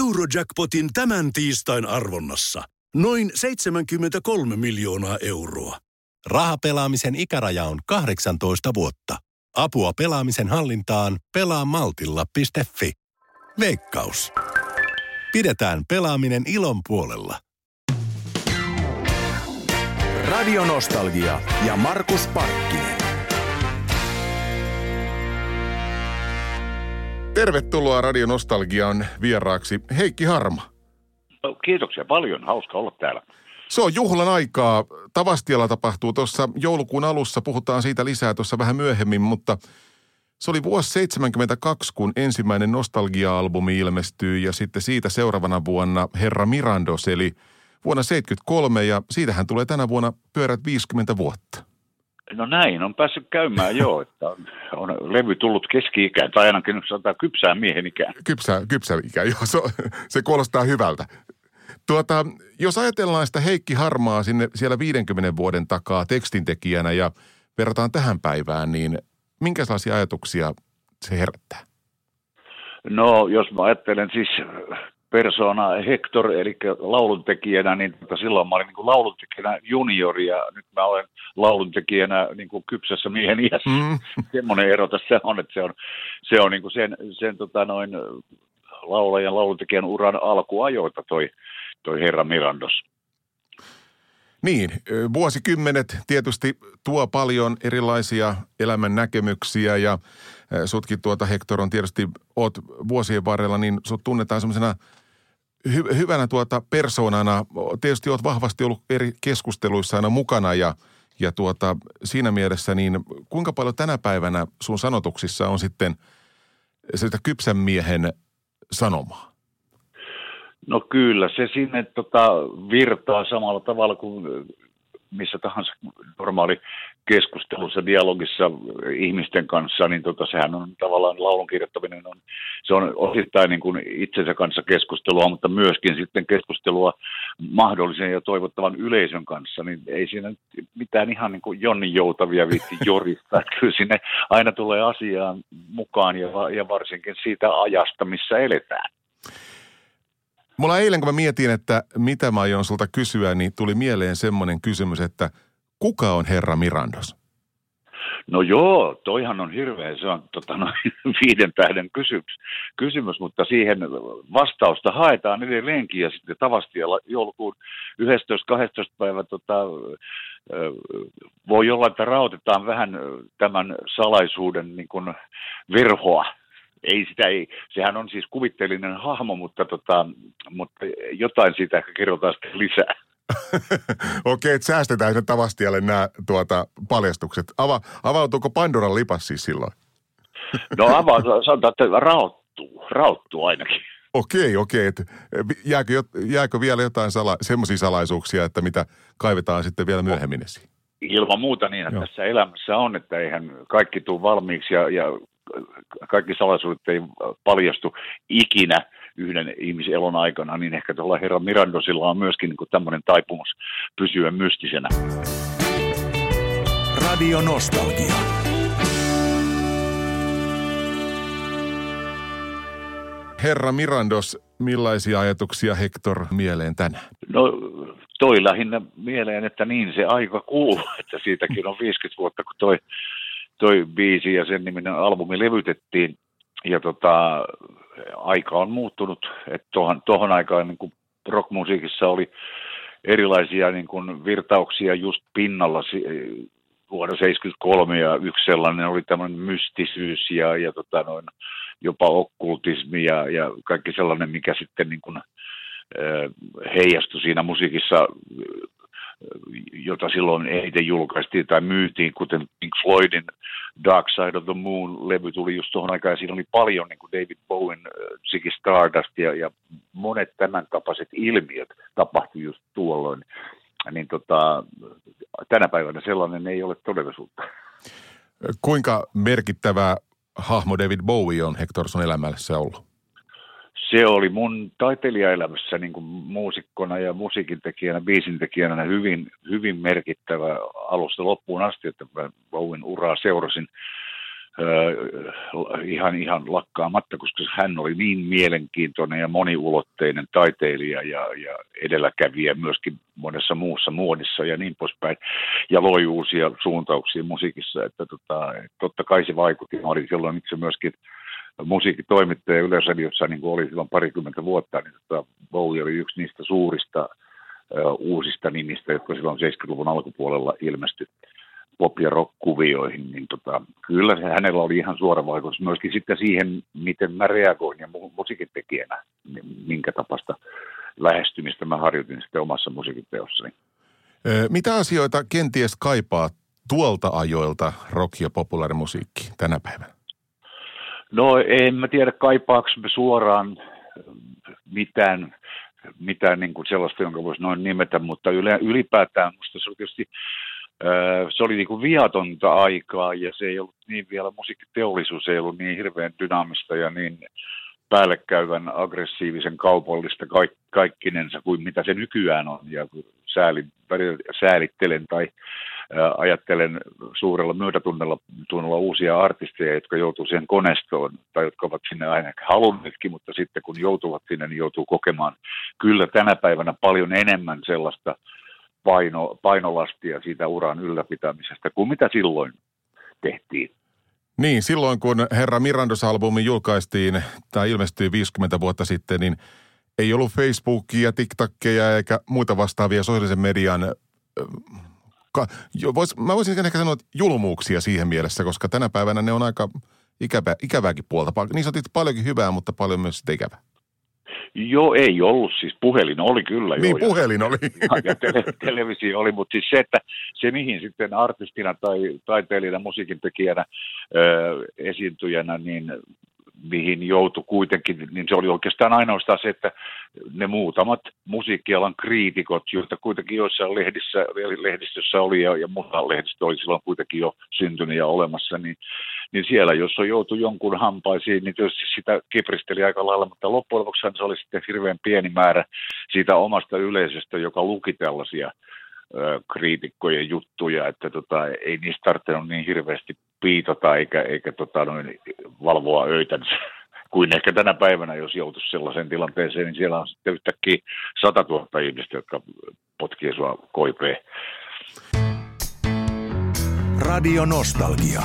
Eurojackpotin tämän tiistain arvonnassa. Noin 73 miljoonaa euroa. Rahapelaamisen ikäraja on 18 vuotta. Apua pelaamisen hallintaan pelaamaltilla.fi. Veikkaus. Pidetään pelaaminen ilon puolella. Radio Nostalgia ja Markus Parkkinen. Tervetuloa Radio Nostalgiaan vieraaksi Heikki Harma. No, kiitoksia paljon, hauska olla täällä. Se on juhlan aikaa. Tavastialla tapahtuu tuossa joulukuun alussa, puhutaan siitä lisää tuossa vähän myöhemmin, mutta se oli vuosi 1972, kun ensimmäinen Nostalgia-albumi ilmestyy ja sitten siitä seuraavana vuonna Herra Mirandos, eli vuonna 1973 ja siitähän tulee tänä vuonna pyörät 50 vuotta. No näin, on päässyt käymään jo, että on levy tullut keski-ikään tai ainakin sanotaan kypsää miehen ikään. Kypsä ikä, joo, se kuulostaa hyvältä. Jos ajatellaan sitä Heikki Harmaa siellä 50 vuoden takaa tekstintekijänä ja verrataan tähän päivään, niin minkälaisia ajatuksia se herättää? No, jos mä ajattelen siis persona Hector, eli lauluntekijänä, niin silloin mä olin niin kuin lauluntekijänä junior ja nyt mä olen lauluntekijänä niin kuin kypsässä miehen iässä. Semmoinen ero tässä on, että se on niin kuin sen laulajan lauluntekijän uran alkuajoita toi Herra Mirandos. Niin, vuosikymmenet tietysti tuo paljon erilaisia elämän näkemyksiä ja sutkin Hector on tietysti, oot vuosien varrella, niin sut tunnetaan semmoisena hyvänä persoonana. Tietysti oot vahvasti ollut eri keskusteluissa aina mukana ja siinä mielessä, niin kuinka paljon tänä päivänä sun sanotuksissa on sitten sitä kypsän miehen sanomaa? No kyllä, se sinne virtaa samalla tavalla kuin missä tahansa normaali keskustelussa, dialogissa ihmisten kanssa, niin sehän on tavallaan laulun kirjoittaminen, se on osittain niin kuin itsensä kanssa keskustelua, mutta myöskin sitten keskustelua mahdollisen ja toivottavan yleisön kanssa, niin ei siinä mitään ihan niin kuin Jonnin joutavia viitti jorista, että kyllä sinne aina tulee asiaan mukaan ja varsinkin siitä ajasta, missä eletään. Mulla eilen, kun mä mietin, että mitä mä aion sulta kysyä, niin tuli mieleen semmoinen kysymys, että kuka on Herra Mirandos? No joo, toihan on hirveä, se on 5 tähden kysymys, mutta siihen vastausta haetaan edelleenkin ja sitten Tavastialla joulukuun 11-12 päivä voi olla, että rautetaan vähän tämän salaisuuden niin kuin verhoa. Sehän on siis kuvitteellinen hahmo, mutta jotain siitä ehkä kerrotaan sitten lisää. Okei, että säästetään sen Tavastialle nämä paljastukset. Avautuuko Pandoran lipas siis silloin? No sanotaan, että raottuu ainakin. Okei. Että jääkö vielä jotain semmoisia salaisuuksia, että mitä kaivetaan sitten vielä myöhemmin esiin? Ilman muuta niin, että tässä elämässä on, että eihän kaikki tule valmiiksi ja kaikki salaisuudet ei paljastu ikinä yhden ihmisen elon aikana, niin ehkä tuolla Herra Mirandosilla on myöskin niin kuin tämmöinen taipumus pysyä mystisenä. Radio Nostalgia. Herra Mirandos, millaisia ajatuksia Hector mieleen tänään? No toi lähinnä mieleen, että niin se aika kuluu, että siitäkin on 50 vuotta, kun toi biisi ja sen niminen albumi levytettiin ja aika on muuttunut, että tohon aikaan niin kuin rockmusiikissa oli erilaisia niin kuin virtauksia just pinnalla vuonna 1973 ja yksi sellainen oli tämmöinen mystisyys ja jopa okkultismi ja kaikki sellainen, mikä sitten niin kuin heijastui siinä musiikissa, jota silloin eniten julkaistiin tai myytiin, kuten Pink Floydin Dark Side of the Moon-levy tuli just tuohon aikaan, ja siinä oli paljon niin kuin David Bowen, Ziggy Stardust ja monet tämän tapaiset ilmiöt tapahtui just tuolloin. Niin tänä päivänä sellainen ei ole todellisuutta. Kuinka merkittävä hahmo David Bowie on Hector sun elämässä ollut? Se oli mun taiteilijaelämässä niin kuin muusikkona ja musiikintekijänä, biisintekijänä hyvin, hyvin merkittävä alusta loppuun asti, että Bowen uraa seurasin ihan lakkaamatta, koska hän oli niin mielenkiintoinen ja moniulotteinen taiteilija ja edelläkävijä myöskin monessa muussa muodissa ja niin poispäin, ja loi uusia suuntauksia musiikissa, että totta kai se vaikutti. Mä olin silloin itse myöskin musiikkitoimittaja Yleisradiossa, niin kuin oli silloin 20 vuotta, niin Bowie oli yksi niistä suurista uusista nimistä, jotka silloin 70-luvun alkupuolella ilmestyi pop- ja rock-kuvioihin, niin kyllä hänellä oli ihan suora vaikutus myöskin sitten siihen, miten mä reagoin ja musiikin tekijänä, minkä tapasta lähestymistä mä harjoitin sitten omassa musiikiteossani. Mitä asioita kenties kaipaa tuolta ajoilta rock- ja populaarimusiikki tänä päivänä? No en mä tiedä, kaipaako me suoraan mitään niin kuin sellaista, jonka voisi noin nimetä, mutta ylipäätään musta se oli tietysti se oli niin kuin viatonta aikaa ja se ei ollut niin vielä, musiikkiteollisuus ei ollut niin hirveän dynaamista ja niin päällekäyvän aggressiivisen kaupallista kaikkinensa kuin mitä se nykyään on. Ja säälittelen tai ajattelen suurella myötätunnolla uusia artisteja, jotka joutuu siihen konestoon tai jotka ovat sinne aina halunneetkin, mutta sitten kun joutuvat sinne, niin joutuu kokemaan kyllä tänä päivänä paljon enemmän sellaista painolastia siitä uran ylläpitämisestä kuin mitä silloin tehtiin. Niin, silloin kun Herra Mirandos-albumi julkaistiin tai ilmestyi 50 vuotta sitten, niin ei ollut Facebookia, TikTokia eikä muita vastaavia sosiaalisen median, mä voisin ehkä sanoa julmuuksia siihen mielessä, koska tänä päivänä ne on aika ikävääkin puolta. Niissä on paljonkin hyvää, mutta paljon myös sitä ikävää. Joo, ei ollut. Siis puhelin oli kyllä. Niin, puhelin oli. Ja televisio oli, mutta siis se mihin sitten artistina tai taiteilijana, musiikintekijänä, esiintyjänä, niin mihin joutui kuitenkin, niin se oli oikeastaan ainoastaan se, että ne muutamat musiikkialan kriitikot, joita kuitenkin joissain lehdistössä oli ja muuta lehdistö oli silloin kuitenkin jo syntynyt ja olemassa, niin siellä, jos on joutu jonkun hampaisiin, niin tietysti sitä kipristeli aika lailla, mutta loppujen lopuksi se oli sitten hirveän pieni määrä siitä omasta yleisöstä, joka luki tällaisia kriitikkojen juttuja, että ei niistä tarvinnut niin hirveästi piitota eikä valvoa öitänsä kuin ehkä tänä päivänä, jos joutuisi sellaiseen tilanteeseen, niin siellä on sitten yhtäkkiä 100 000 ihmistä, jotka potkii sua koipeen. Radio Nostalgia.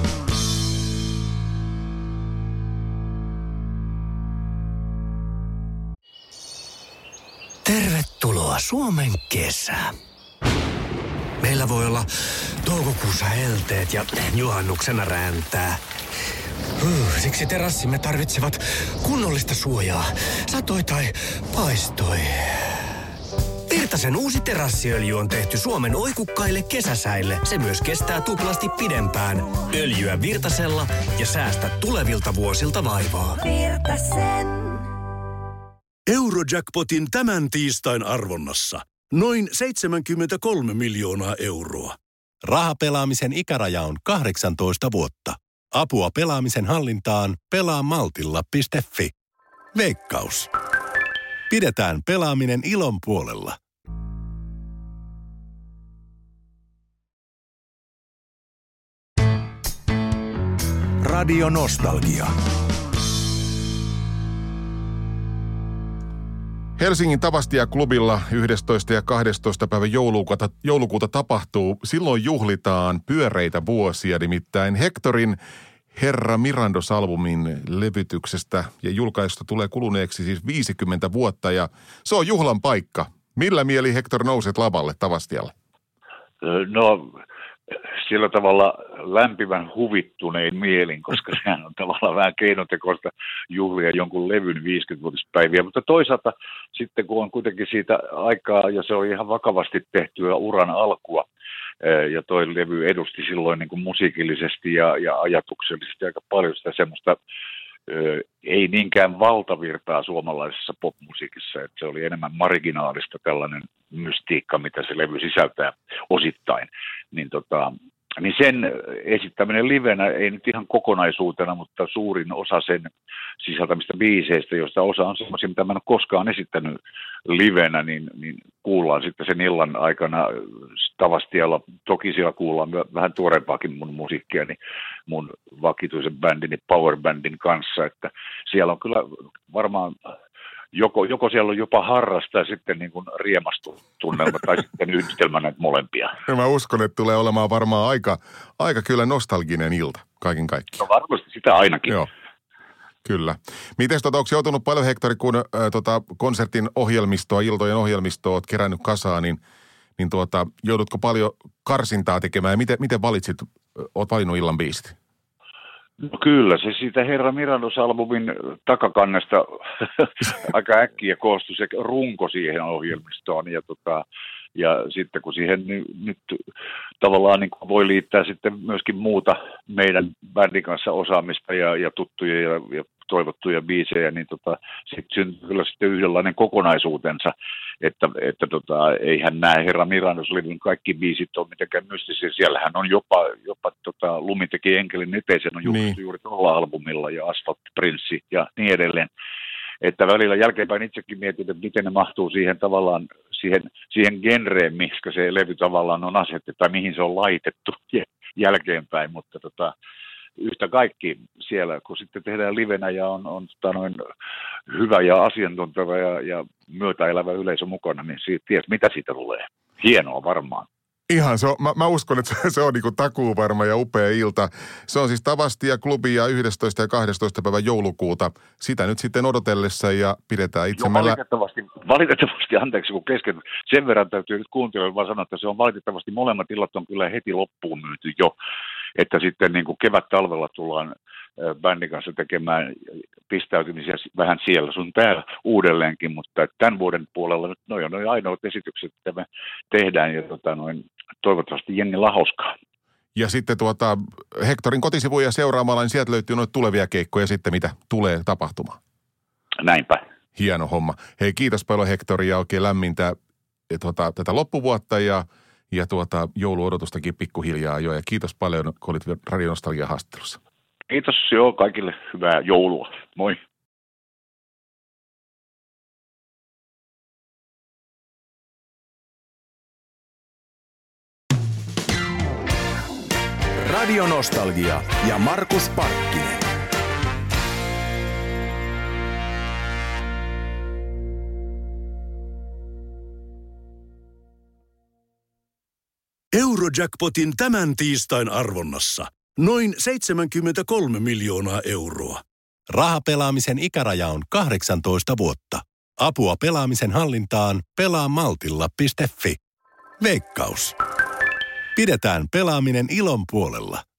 Tervetuloa Suomen kesään. Meillä voi olla toukokuussa helteet ja juhannuksena räntää. Siksi terassimme tarvitsevat kunnollista suojaa, satoi tai paistoi. Virtasen uusi terassiöljy on tehty Suomen oikukkaille kesäsäille. Se myös kestää tuplasti pidempään. Öljyä Virtasella ja säästä tulevilta vuosilta vaivaa. Virtasen. Eurojackpotin tämän tiistain arvonnassa. Noin 73 miljoonaa euroa. Rahapelaamisen ikäraja on 18 vuotta. Apua pelaamisen hallintaan pelaamaltilla.fi. Veikkaus. Pidetään pelaaminen ilon puolella. Radio Nostalgia. Helsingin Tavastia-klubilla 11. ja 12. päivä joulukuuta tapahtuu. Silloin juhlitaan pyöreitä vuosia, nimittäin Hectorin Herra Mirandos-albumin levytyksestä ja julkaisusta tulee kuluneeksi siis 50 vuotta ja se on juhlan paikka. Millä mieli Hector nouset lavalle Tavastialle? No sillä tavalla lämpimän huvittunein mielin, koska sehän on tavallaan vähän keinotekoista juhlia jonkun levyn 50-vuotispäiviä, mutta toisaalta sitten kun on kuitenkin siitä aikaa ja se on ihan vakavasti tehtyä uran alkua ja toi levy edusti silloin niin kuin musiikillisesti ja ajatuksellisesti aika paljon sitä semmoista ei niinkään valtavirtaa suomalaisessa popmusiikissa, että se oli enemmän marginaalista tällainen mystiikka, mitä se levy sisältää osittain, niin niin sen esittäminen livenä, ei nyt ihan kokonaisuutena, mutta suurin osa sen sisältämistä biiseistä, joista osa on semmoisia, mitä mä en ole koskaan esittänyt livenä, niin kuullaan sitten sen illan aikana Tavastialla. Toki siellä kuullaan vähän tuorempaakin mun musiikkia, niin mun vakituisen bändini Powerbandin kanssa, että siellä on kyllä varmaan joko siellä on jopa harrasta ja sitten niin kuin riemastutunnelma tai sitten yhdistelmä näitä molempia. Mä uskon, että tulee olemaan varmaan aika kyllä nostalginen ilta kaiken kaikkiaan. No varmasti sitä ainakin. Joo, kyllä. Mites onko joutunut paljon, Hektori, kun konsertin ohjelmistoa, iltojen ohjelmistoa oot kerännyt kasaan, niin joudutko paljon karsintaa tekemään ja miten oot valinnut illan biisit? No kyllä, se siitä Herra Mirandos-albumin takakannesta aika äkkiä koostui se runko siihen ohjelmistoon ja sitten kun siihen nyt tavallaan niin voi liittää sitten myöskin muuta meidän bändin kanssa osaamista ja tuttuja ja toivottuja biisejä, niin sitten syntyy kyllä sitten yhdenlainen kokonaisuutensa, että eihän nämä Herra Mirandos-levyn kaikki biisit ole mitenkään mystisiä. Siellähän on jopa Lumi teki enkelin eteen, sen on julkaistu juuri tuolla albumilla ja Asphalt Prinssi ja niin edelleen. Että välillä jälkeenpäin itsekin mietin, että miten ne mahtuu siihen tavallaan siihen genreen, miksi se levy tavallaan on asetettu tai mihin se on laitettu jälkeenpäin, mutta yhtä kaikki siellä, kun sitten tehdään livenä ja on hyvä ja asiantunteva ja myötäelävä yleisö mukana, niin ties mitä siitä tulee. Hienoa varmaan. Ihan, mä uskon, että se on niinku takuuvarma ja upea ilta. Se on siis Tavastia klubia 11. ja 12. päivä joulukuuta. Sitä nyt sitten odotellessa ja pidetään itse valitettavasti, anteeksi kun kesken, sen verran täytyy nyt kuuntelijoille vaan sanoa, että se on valitettavasti molemmat illat on kyllä heti loppuun myyty jo. Että sitten niin kuin kevät-talvella tullaan bändin kanssa tekemään pistäytymisiä vähän siellä sun täällä uudelleenkin, mutta tämän vuoden puolella nyt noi on ainoat esitykset, mitä me tehdään ja toivottavasti jengillä hauskaa. Ja sitten Hektorin kotisivuja seuraamalla, niin sieltä löytyy noita tulevia keikkoja sitten, mitä tulee tapahtumaan. Näinpä. Hieno homma. Hei, kiitos paljon Hektori ja oikein lämmintä tätä loppuvuotta ja jouluodotustakin pikkuhiljaa jo. Ja kiitos paljon, kun olit Radio Nostalgia haastattelussa. Kiitos, joo, kaikille hyvää joulua. Moi. Radio Nostalgia ja Markus Parkkinen. Eurojackpotin tämän tiistain arvonnassa noin 73 miljoonaa euroa. Rahapelaamisen ikäraja on 18 vuotta. Apua pelaamisen hallintaan pelaa maltilla.fi. Veikkaus. Pidetään pelaaminen ilon puolella.